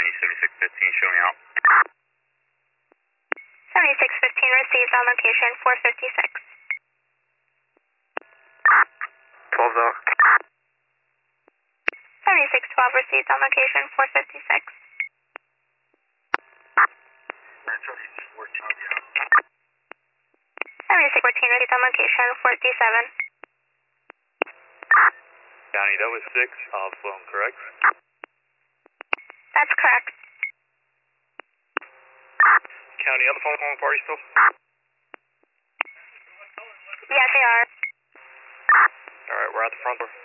County 7615 showing out. 7615 received on location 456. 12 out. 7612 received on location 456. 7614 received on location 457. County, that was 6 phone, correct? That's correct. County, on the phone calling party still? Yes, they are. Alright, we're at the front door.